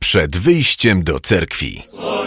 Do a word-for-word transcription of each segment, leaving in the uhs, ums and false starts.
przed wyjściem do cerkwi.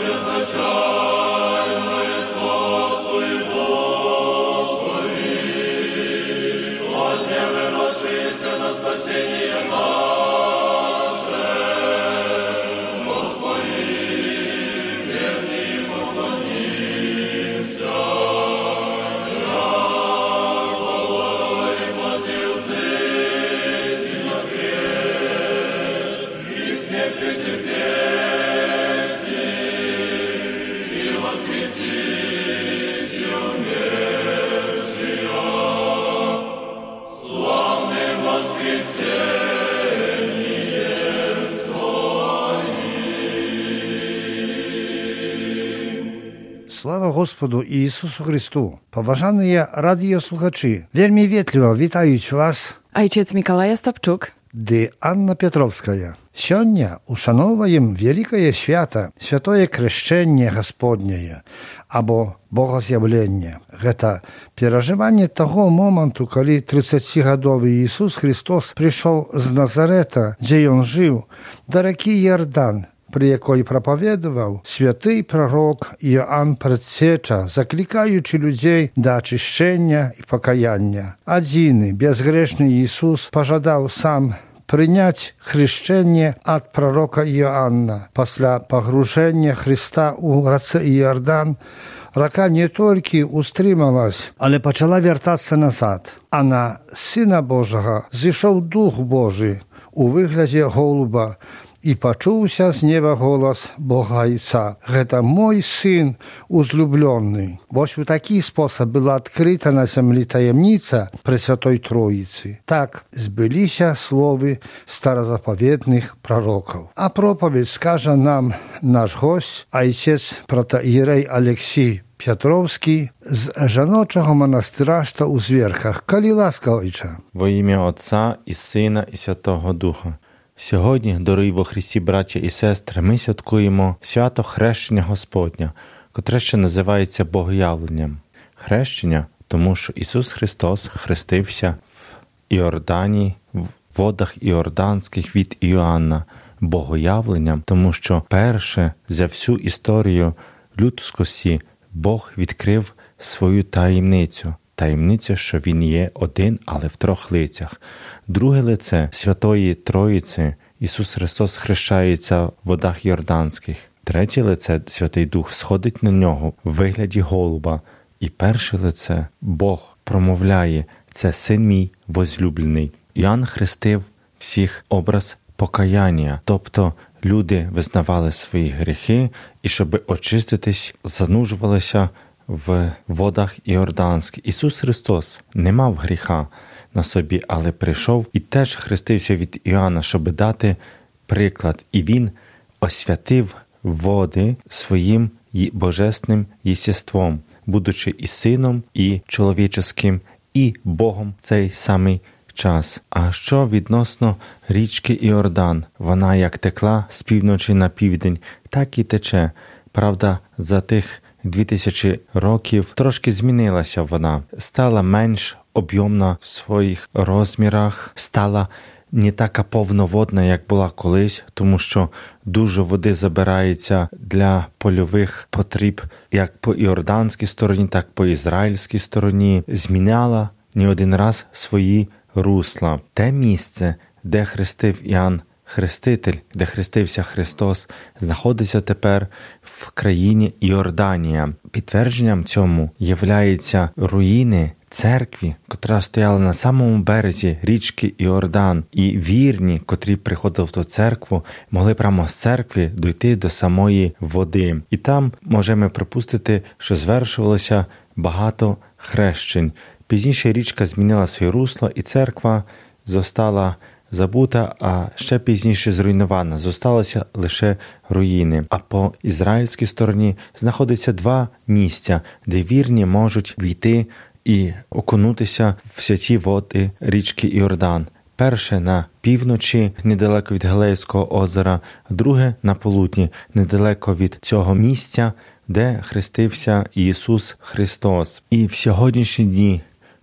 Слава Господу Ісусу Христу! Поважані радіослухачі, вельми ветливо вітають вас Ojciec Mikołaj Stopczuk dy Anna Piotrowska. Сьогодні ушановуємо великое свято, святое крещення Господнє, або Богоз'явлення. Це переживання того моменту, коли тридцятигодовий Ісус Христос прийшов з Назарета, де Він жив, до реки Йордан, при якій проповідував святий пророк Іоанн Предтеча, закликаючи людей до очищення і покаяння. Один, безгрешний Ісус пожадав сам прийняти хрещення від пророка Іоанна. Після погруження Христа у ріку Йордан река не тільки устрималась, але почала вертатися назад. А на Сина Божого зійшов Дух Божий у вигляді голуба, і почувся з неба голос Бога Отця. «Это мой Сын узлюбленный». Ось у такий спосіб була відкрита на землі таємниця Пресвятої Троїці. Так збилися слови старозаповідних пророків. А проповідь скаже нам наш гость, отець протоієрей Олексій Петровський з жіночого монастиря, що у Зверхах. Коли ласка, Отче. Во ім'я Отця і Сина і Святого Духа. Сьогодні, дорогі во Христі браття і сестри, ми святкуємо свято Хрещення Господня, котре ще називається Богоявленням. Хрещення, тому що Ісус Христос хрестився в Іордані, в водах іорданських від Іоанна. Богоявленням, тому що перше за всю історію людськості Бог відкрив свою таємницю. Таємниця, що Він є один, але в трьох лицях. Друге лице Святої Троїці, Ісус Христос хрещається в водах Йорданських. Третє лице Святий Дух сходить на нього в вигляді голуба. І перше лице Бог промовляє: «Це Син мій возлюблений». Іоанн хрестив всіх образ покаяння, тобто люди визнавали свої гріхи і, щоб очиститись, занурювалися в водах Іорданських. Ісус Христос не мав гріха на собі, але прийшов і теж хрестився від Іоанна, щоб дати приклад. І Він освятив води своїм божественним єстеством, будучи і сином, і чоловіческим, і Богом в цей самий час. А що відносно річки Іордан? Вона як текла з півночі на південь, так і тече. Правда, за тих дві тисячі років трошки змінилася вона, стала менш об'ємна в своїх розмірах, стала не така повноводна, як була колись, тому що дуже води забирається для польових потреб як по іорданській стороні, так по ізраїльській стороні. Зміняла не один раз свої русла. Те місце, де хрестив Іоанн Хреститель, де хрестився Христос, знаходиться тепер в країні Іорданія. Підтвердженням цьому являються руїни церкви, котра стояла на самому березі річки Іордан. І вірні, котрі приходили в ту церкву, могли прямо з церкви дійти до самої води. І там можемо припустити, що звершувалося багато хрещень. Пізніше річка змінила своє русло, і церква зостала забута, а ще пізніше зруйнована. Зосталися лише руїни. А по ізраїльській стороні знаходиться два місця, де вірні можуть війти і окунутися в святі води річки Іордан. Перше на півночі, недалеко від Галилейського озера, друге на полудні, недалеко від цього місця, де хрестився Ісус Христос. І в сьогоднішні дні,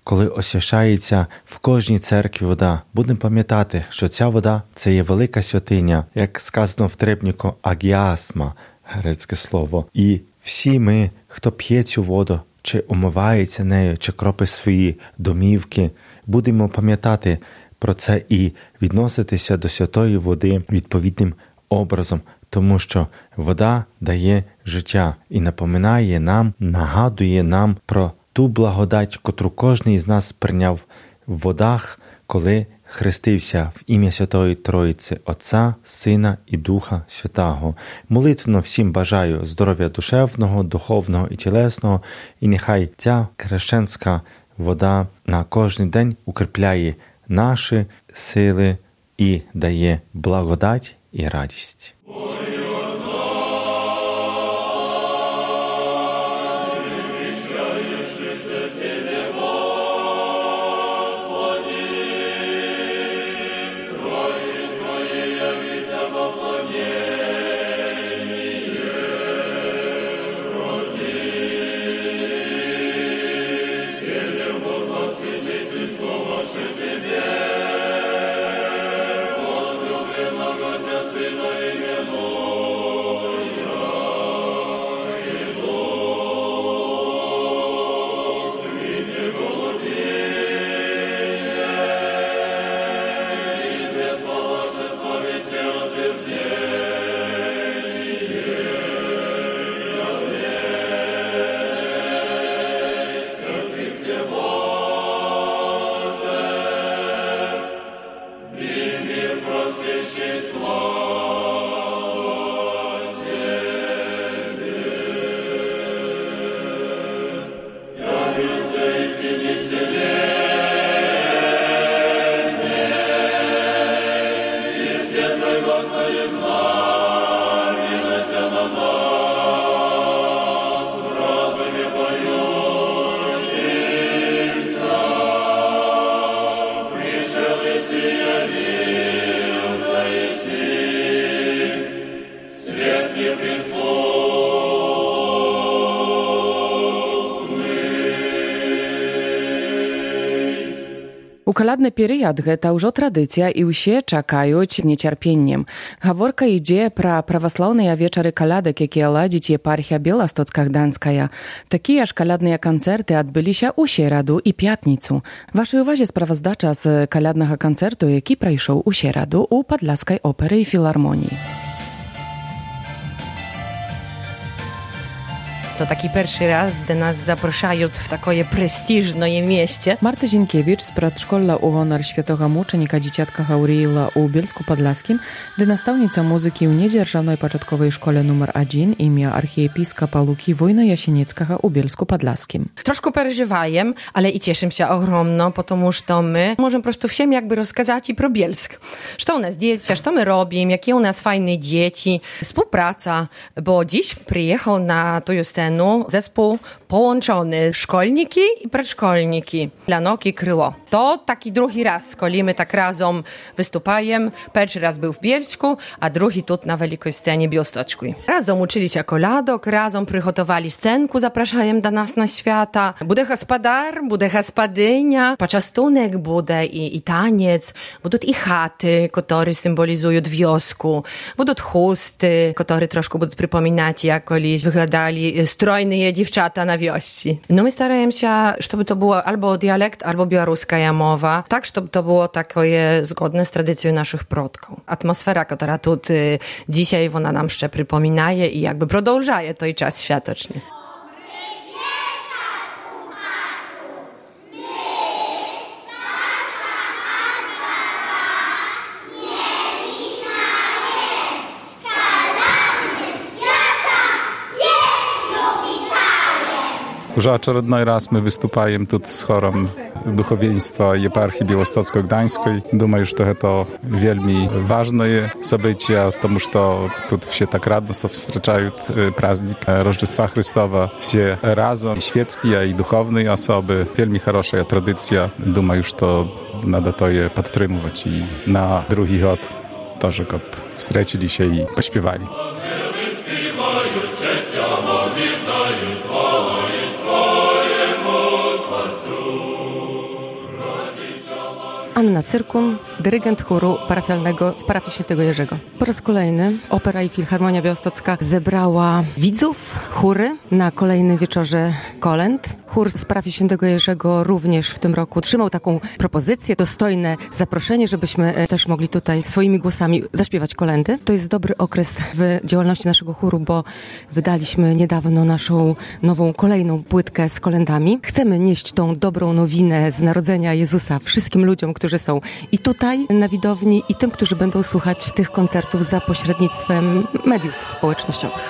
коли освячається в кожній церкві вода, будемо пам'ятати, що ця вода – це є велика святиня, як сказано в требнику агіасма, грецьке слово. І всі ми, хто п'є цю воду, чи умивається нею, чи кропить свої домівки, будемо пам'ятати про це і відноситися до святої води відповідним образом, тому що вода дає життя і напоминає нам, нагадує нам про ту благодать, котру кожен із нас прийняв в водах, коли хрестився в ім'я Святої Троїці, Отця, Сина і Духа Святого. Молитвно всім бажаю здоров'я душевного, духовного і тілесного, і нехай ця хрещенська вода на кожен день укріпляє наші сили і дає благодать і радість. У калядны перыяд гэта ўжо традыцыя і ўсе чакаюць нецярпеннем. Гаворка ідзе пра праваслаўныя вечары калядак, якія ладзіць епархія Беластоцка-Гданская. Такія ж калядныя канцэрты адбыліся ў сераду і пятніцу. Вашай увазе справаздача з каляднага канцэрту, які прайшоў у сераду ў Падляскай оперы і філармоніі. To taki pierwszy raz, gdy nas zapraszają w takie prestiżne mieście. Marta Zienkiewicz z przedszkola u honor świętego muczenika dzieciatka Gauriela u Bielsku-Podlaskim, gdy nastawnica muzyki w niedzierżawnej początkowej szkole numer jeden imię archiepiskopa Luki Wojna Jasienieckiego u Bielsku-Podlaskim. Troszkę przeżywajem, ale i cieszę się ogromno, ponieważ to my możemy po prostu всем jakby rozkazać i pro Bielsk. Co u nas dzieci, co my robimy, jakie u nas fajne dzieci, współpraca, bo dziś przyjechał na tę scenę zespół połączony szkolniki i przedszkolniki. Lanok i Kryło. To taki drugi raz, kiedy my tak razem występujemy. Pierwszy raz był w Bielsku, a drugi tu na wielkiej scenie Białostockiej. Razem uczyli się koladok, razem przygotowali scenku, zapraszają do nas na świata. Bude gospodar, bude gospodynia, poczęstunek bude i, i taniec. Będą i chaty, które symbolizują wiosku. Będą chusty, które troszkę będą przypominać, jak kiedyś wyglądali strojne dziewczata na wiości. No my staramy się, żeby to było albo dialekt, albo białoruska mowa, tak, żeby to było takie zgodne z tradycją naszych przodków. Atmosfera, która tu y, dzisiaj ona nam jeszcze przypominaje i jakby продовжає той час światoczny. Уже очередной раз мы выступаем тут с хором духовенства епархии Białostocko-Gdańskiej. Думаю, что это вельми важное событие, потому что тут все так радостно встречают праздник Рождества Христова. Все разом, и светские, и духовные особы. Вельми хорошая традиция. Думаю, что надо то je podtrzymywać i na drugi gод тоже, как встретили się и поśpiewali. Anna Cyrkun, dyrygent chóru parafialnego w parafii Świętego Jerzego. Po raz kolejny Opera i Filharmonia Białostocka zebrała widzów, chóry na kolejnym wieczorze kolęd. Chór z parafii Świętego Jerzego również w tym roku trzymał taką propozycję, dostojne zaproszenie, żebyśmy też mogli tutaj swoimi głosami zaśpiewać kolędy. To jest dobry okres w działalności naszego chóru, bo wydaliśmy niedawno naszą nową, kolejną płytkę z kolędami. Chcemy nieść tą dobrą nowinę z narodzenia Jezusa wszystkim ludziom, którzy są i tutaj na widowni, i tym, którzy będą słuchać tych koncertów za pośrednictwem mediów społecznościowych.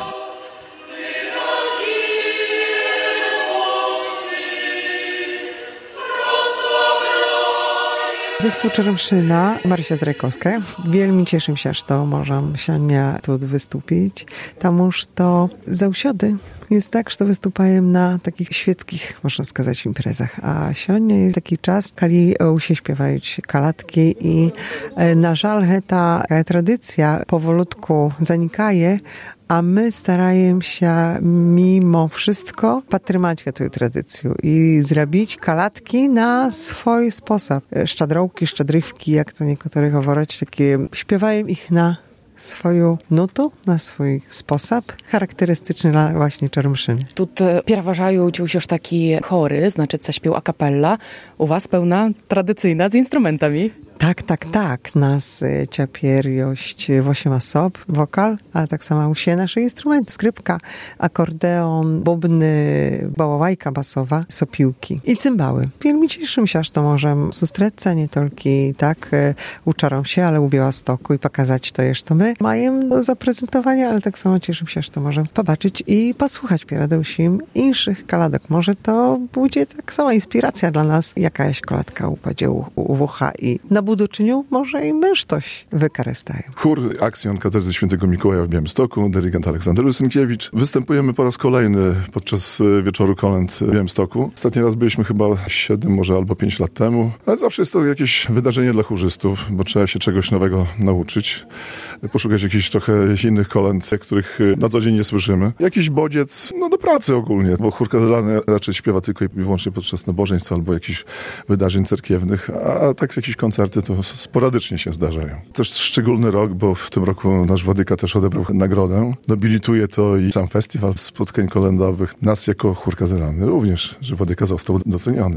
Zespół Czeremszyna, Marysia Zdrajkowska. Wielmi cieszę się, że to możemy się tu wystąpić. Tamuż to zausiody jest tak, że to występują na takich świeckich, można сказать, imprezach. A siądnie jest taki czas, kiedy się śpiewają kalatki i na żal ta tradycja powolutku zanikaje, a my starajemy się mimo wszystko podtrzymać tę tradycję i zrobić kalatki na swój sposób. Szczadrołki, szczadrywki, jak to niektórzy mówią, takie śpiewają ich na swoją nutę, na swój sposób, charakterystyczny dla właśnie Czeremszyny. Тут пераважаюць ўсё ж такі хоры, значыцца śpiew a cappella. U was pełna tradycyjna z instrumentami. Tak, tak, tak. Nas ciapierjość osiem osób, wokal, ale tak samo u siebie nasze instrumenty. Skrypka, akordeon, bobny, bałałajka basowa, sopiłki i cymbały. Wielmi cieszymy się, że to możemy sustrzec nie tylko tak uczarom się, ale u Białostoku i pokazać to jeszcze my. Mają do zaprezentowania, ale tak samo cieszymy się, że to możemy pobaczyć i posłuchać pieradeusim innych kaladek. Może to będzie tak sama inspiracja dla nas, jakaś koladka upadzie u, u ucha i na budoczyniu może i my coś wykorzystają. Chór Aksjon Katedry Świętego Mikołaja w Białymstoku, dyrygent Aleksander Łysynkiewicz. Występujemy po raz kolejny podczas wieczoru kolęd w Białymstoku. Ostatni raz byliśmy chyba siedem, może albo pięć lat temu, ale zawsze jest to jakieś wydarzenie dla chórzystów, bo trzeba się czegoś nowego nauczyć, poszukać jakichś trochę innych kolęd, których na co dzień nie słyszymy. Jakiś bodziec, no do pracy ogólnie, bo chór katedralny raczej śpiewa tylko i wyłącznie podczas nabożeństw albo jakichś wydarzeń cerkiewnych, a tak jakieś koncerty to sporadycznie się zdarzają. Też szczególny rok, bo w tym roku nasz Władyka też odebrał nagrodę. Nobilituje to i sam festiwal spotkań kolędowych. Nas jako chór katedralny również, że Władyka został doceniony.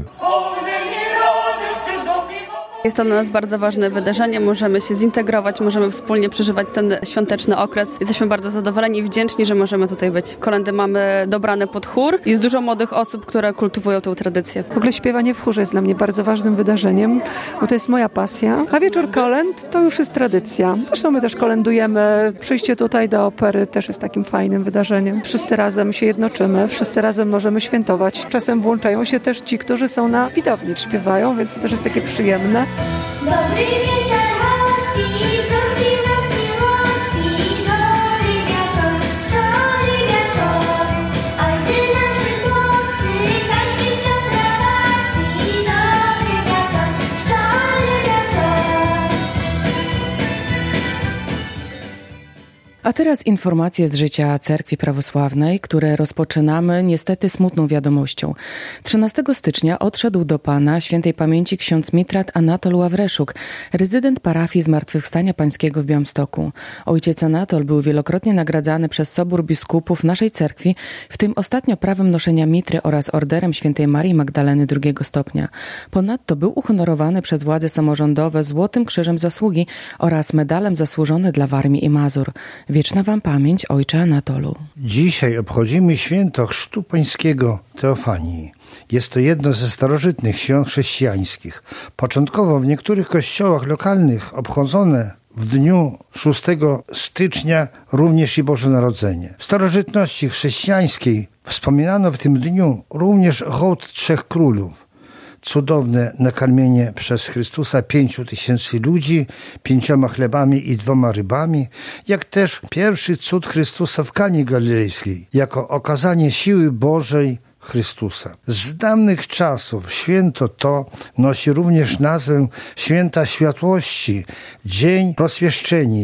Jest to dla nas bardzo ważne wydarzenie, możemy się zintegrować, możemy wspólnie przeżywać ten świąteczny okres. Jesteśmy bardzo zadowoleni i wdzięczni, że możemy tutaj być. Kolędy mamy dobrane pod chór. Jest dużo młodych osób, które kultywują tę tradycję. W ogóle śpiewanie w chórze jest dla mnie bardzo ważnym wydarzeniem, bo to jest moja pasja. A wieczór kolęd to już jest tradycja. Zresztą my też kolędujemy. Przyjście tutaj do opery też jest takim fajnym wydarzeniem. Wszyscy razem się jednoczymy, wszyscy razem możemy świętować. Czasem włączają się też ci, którzy są na widowni, śpiewają, więc to też jest takie przyjemne. Dobry wieczór, hości, prosi nas miłości. Dobry wieczór, dobry wieczór. Oj, ty naszy chłopcy, kaj świeżka trawacji. Dobry wieczór, dobry wieczór. A teraz informacje z życia Cerkwi Prawosławnej, które rozpoczynamy niestety smutną wiadomością. trzynastego stycznia odszedł do Pana świętej pamięci ksiądz mitrat Anatol Ławreszuk, rezydent parafii Zmartwychwstania Pańskiego w Białymstoku. Ojciec Anatol był wielokrotnie nagradzany przez Sobór Biskupów naszej cerkwi, w tym ostatnio prawem noszenia mitry oraz orderem świętej Marii Magdaleny drugiego stopnia. Ponadto był uhonorowany przez władze samorządowe Złotym Krzyżem Zasługi oraz medalem zasłużony dla Warmii i Mazur. Wieczna wam pamięć, ojcze Anatolu. Dzisiaj obchodzimy święto Chrztu Pańskiego Teofanii. Jest to jedno ze starożytnych świąt chrześcijańskich. Początkowo w niektórych kościołach lokalnych obchodzone w dniu szóstego stycznia również i Boże Narodzenie. W starożytności chrześcijańskiej wspominano w tym dniu również hołd Trzech Królów. Cudowne nakarmienie przez Chrystusa pięciu tysięcy ludzi, pięcioma chlebami i dwoma rybami, jak też pierwszy cud Chrystusa w Kanie Galilejskiej, jako okazanie siły Bożej Chrystusa. Z dawnych czasów święto to nosi również nazwę Święta Światłości, Dzień Rozświeszczenia.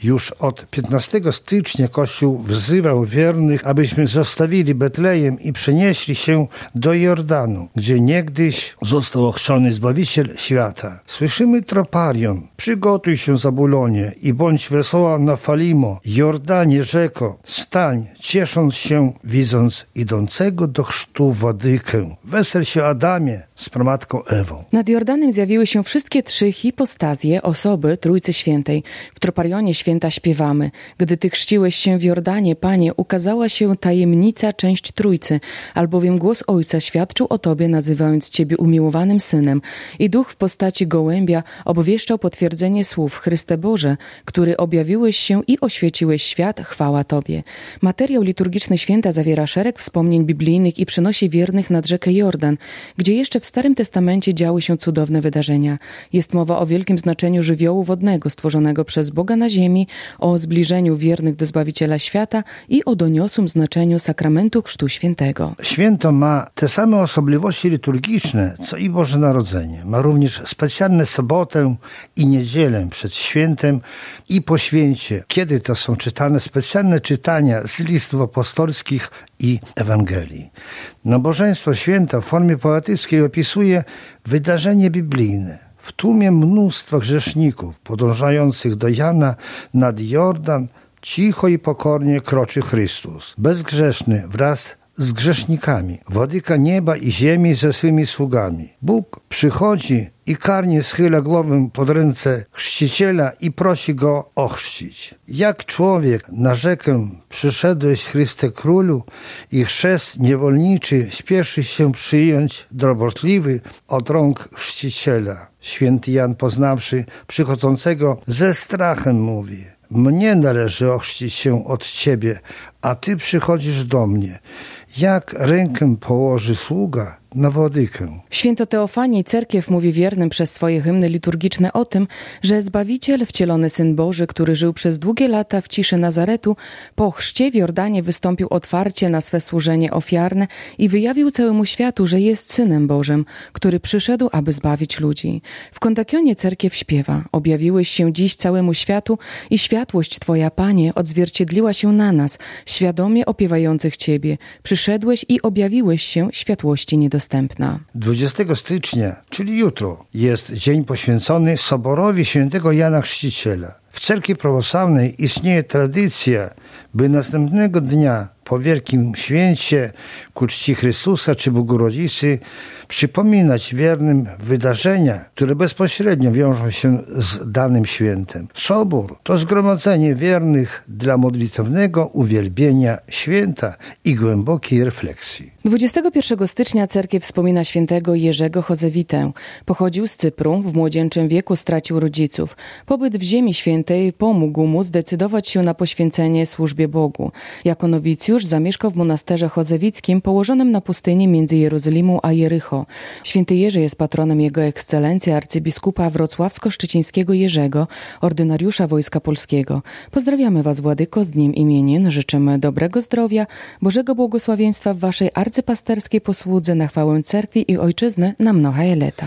Już od piętnastego stycznia Kościół wzywał wiernych, abyśmy zostawili Betlejem i przenieśli się do Jordanu, gdzie niegdyś został ochrzczony Zbawiciel świata. Słyszymy troparion: przygotuj się, Zabulonie, i bądź wesoła Nafalimo, Jordanie rzeko, stań, ciesząc się, widząc idącego do chrztu Władykę. Wesel się, Adamie, z pramatką Ewą. Nad Jordanem zjawiły się wszystkie trzy hipostazje osoby Trójcy Świętej. W troparionie święta śpiewamy: gdy Ty chrzciłeś się w Jordanie, Panie, ukazała się tajemnica, część Trójcy, albowiem głos Ojca świadczył o Tobie, nazywając Ciebie umiłowanym Synem. I Duch w postaci gołębia obwieszczał potwierdzenie słów: Chryste Boże, który objawiłeś się i oświeciłeś świat, chwała Tobie. Materiał liturgiczny święta zawiera szereg wspomnień biblijnych i przenosi wiernych nad rzekę Jordan, gdzie jeszcze w Starym Testamencie działy się cudowne wydarzenia. Jest mowa o wielkim znaczeniu żywiołu wodnego stworzonego przez Boga na ziemi, o zbliżeniu wiernych do Zbawiciela świata i o doniosłym znaczeniu sakramentu Chrztu Świętego. Święto ma te same osobliwości liturgiczne, co i Boże Narodzenie. Ma również specjalne sobotę i niedzielę przed świętem i po święcie, kiedy to są czytane specjalne czytania z listów apostolskich i Ewangelii. Nabożeństwo święta w formie poetyckiej opisuje wydarzenie biblijne. W tłumie mnóstwa grzeszników podążających do Jana nad Jordan cicho i pokornie kroczy Chrystus, bezgrzeszny wraz z grzesznikami, Władyka nieba i ziemi ze swymi sługami. Bóg przychodzi i karnie schyla głowę pod ręce chrzciciela i prosi go ochrzcić. Jak człowiek na rzekę przyszedłeś, Chryste Królu, i chrzest niewolniczy śpieszy się przyjąć drobotliwy od rąk chrzciciela. Święty Jan, poznawszy przychodzącego, ze strachem mówi: mnie należy ochrzcić się od Ciebie, a Ty przychodzisz do mnie. Jak rękę położy sługa na Władykę. W Święto Teofanii cerkiew mówi wiernym przez swoje hymny liturgiczne o tym, że Zbawiciel, wcielony Syn Boży, który żył przez długie lata w ciszy Nazaretu, po chrzcie w Jordanie wystąpił otwarcie na swe służenie ofiarne i wyjawił całemu światu, że jest Synem Bożym, który przyszedł, aby zbawić ludzi. W Kontakionie cerkiew śpiewa: objawiłeś się dziś całemu światu i światłość Twoja, Panie, odzwierciedliła się na nas, świadomie opiewających Ciebie. Przyszedłeś i objawiłeś się światłości niedostępna. dwudziestego stycznia, czyli jutro, jest dzień poświęcony Soborowi Świętego Jana Chrzciciela. W cerkwi prawosławnej istnieje tradycja, by następnego dnia po Wielkim Święcie ku czci Chrystusa czy Bogu Rodzicy przypominać wiernym wydarzenia, które bezpośrednio wiążą się z danym świętem. Sobór to zgromadzenie wiernych dla modlitewnego uwielbienia święta i głębokiej refleksji. dwudziestego pierwszego stycznia cerkiew wspomina świętego Jerzego Chozewitę. Pochodził z Cypru, w młodzieńczym wieku stracił rodziców. Pobyt w Ziemi Świętej pomógł mu zdecydować się na poświęcenie służbie Bogu. Jako nowicjusz zamieszkał w monasterze chozewickim położonym na pustyni między Jerozolimą a Jericho. Święty Jerzy jest patronem Jego Ekscelencji arcybiskupa wrocławsko-szczecińskiego Jerzego, ordynariusza Wojska Polskiego. Pozdrawiamy Was, Władyko, z dniem imienin. Życzymy dobrego zdrowia, Bożego błogosławieństwa w Waszej arcypasterskiej posłudze na chwałę cerkwi i ojczyzny na mnoga lata.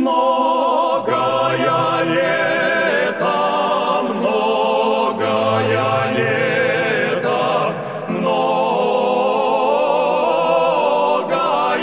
Mnoga lata, mnoga lata, mnoga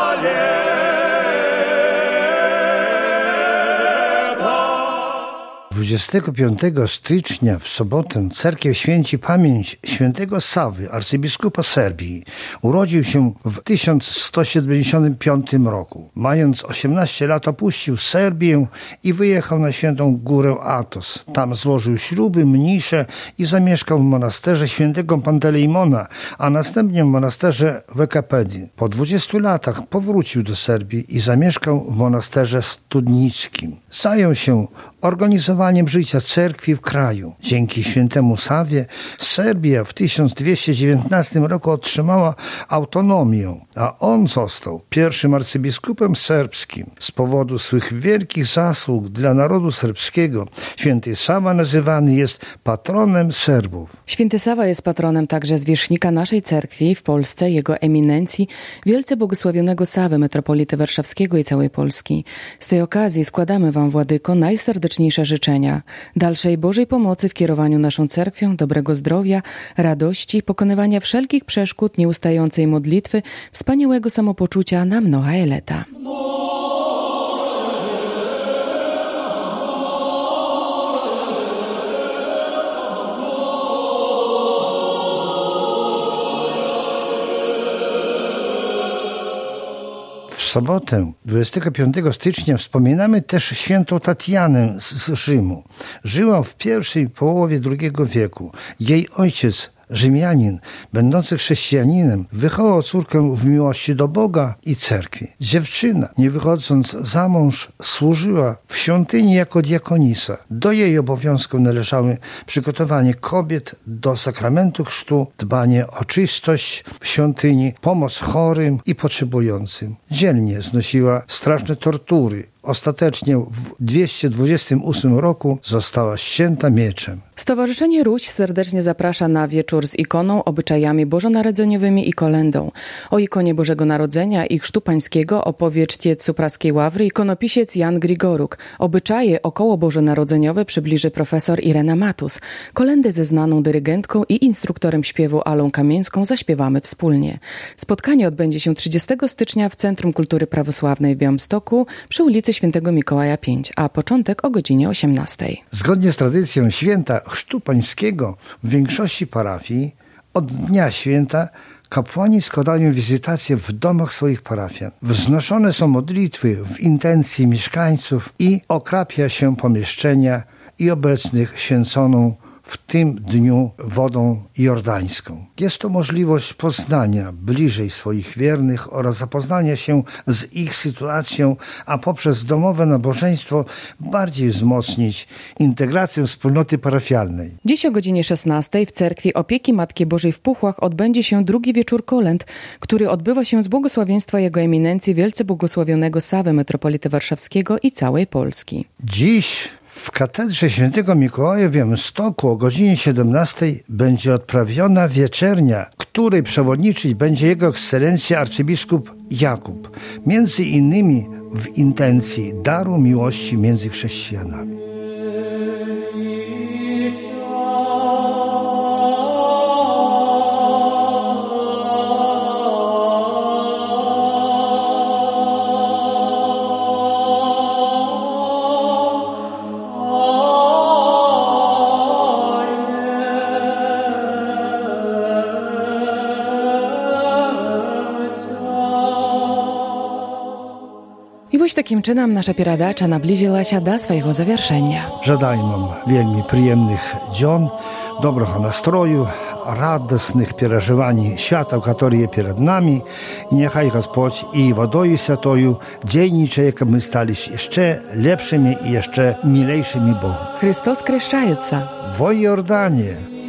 lata. dwudziestego piątego stycznia w sobotę cerkiew święci pamięć świętego Sawy, arcybiskupa Serbii. Urodził się w tysiąc sto siedemdziesiątym piątym roku. Mając osiemnaście lat opuścił Serbię i wyjechał na Świętą Górę Athos. Tam złożył śluby, mnisze i zamieszkał w monasterze świętego Pantelejmona, a następnie w monasterze w Ekapedii. Po dwudziestu latach powrócił do Serbii i zamieszkał w monasterze studnickim. Zajął się organizowaniem życia cerkwi w kraju. Dzięki świętemu Sawie Serbia w tysiąc dwieście dziewiętnastym roku otrzymała autonomię, a on został pierwszym arcybiskupem serbskim. Z powodu swych wielkich zasług dla narodu serbskiego święty Sawa nazywany jest patronem Serbów. Święty Sawa jest patronem także zwierzchnika naszej cerkwi w Polsce, jego eminencji, wielce błogosławionego Sawy, metropolity warszawskiego i całej Polski. Z tej okazji składamy Wam, Władyko, najserdeczniejsze najserdeczniejsze życzenia. Dalszej Bożej pomocy w kierowaniu naszą cerkwią, dobrego zdrowia, radości, pokonywania wszelkich przeszkód, nieustającej modlitwy, wspaniałego samopoczucia na mnoga lata. W sobotę, dwudziestego piątego stycznia, wspominamy też świętą Tatianę z, z Rzymu. Żyła w pierwszej połowie drugiego wieku. Jej ojciec, Rzymianin, będący chrześcijaninem, wychował córkę w miłości do Boga i cerkwi. Dziewczyna, nie wychodząc za mąż, służyła w świątyni jako diakonisa. Do jej obowiązków należały przygotowanie kobiet do sakramentu chrztu, dbanie o czystość w świątyni, pomoc chorym i potrzebującym. Dzielnie znosiła straszne tortury. Ostatecznie w dwieście dwudziestym ósmym roku została ścięta mieczem. Stowarzyszenie Ruś serdecznie zaprasza na wieczór z ikoną, obyczajami bożonarodzeniowymi i kolendą. O ikonie Bożego Narodzenia i Chrztu Pańskiego opowie czciec Praskiej Ławry ikonopisiec Jan Grigoruk. Obyczaje około bożonarodzeniowe przybliży profesor Irena Matus. Kolendy ze znaną dyrygentką i instruktorem śpiewu Alą Kamieńską zaśpiewamy wspólnie. Spotkanie odbędzie się trzydziestego stycznia w Centrum Kultury Prawosławnej w Białymstoku przy ulicy Świętego Mikołaja pięć, a początek o godzinie osiemnastej. Zgodnie z tradycją święta Chrztu Pańskiego w większości parafii od dnia święta kapłani składają wizytacje w domach swoich parafian. Wznoszone są modlitwy w intencji mieszkańców i okrapia się pomieszczenia i obecnych święconą w tym dniu wodą jordańską. Jest to możliwość poznania bliżej swoich wiernych oraz zapoznania się z ich sytuacją, a poprzez domowe nabożeństwo bardziej wzmocnić integrację wspólnoty parafialnej. Dziś o godzinie szesnastej w cerkwi Opieki Matki Bożej w Puchłach odbędzie się drugi wieczór kolęd, który odbywa się z błogosławieństwa Jego Eminencji Wielce Błogosławionego Sawy Metropolity Warszawskiego i całej Polski. Dziś w katedrze Świętego Mikołaja w Białymstoku o godzinie siedemnastej będzie odprawiona wieczernia, której przewodniczyć będzie Jego Ekscelencja arcybiskup Jakub, między innymi w intencji daru miłości między chrześcijanami. I właśnie takim czynem nasza pieradacza nabliżyła się do swojego zawieszenia. Żadajmy wam wielmi przyjemnych dzień, dobrego nastroju, radosnych przeżywań świata, które jest przed nami i niechaj Gospodź i wodą świętą dzielnicze, jak my stali się jeszcze lepszymi i jeszcze milejszymi Bogu. Chrystus kreszczается. W Jordanie.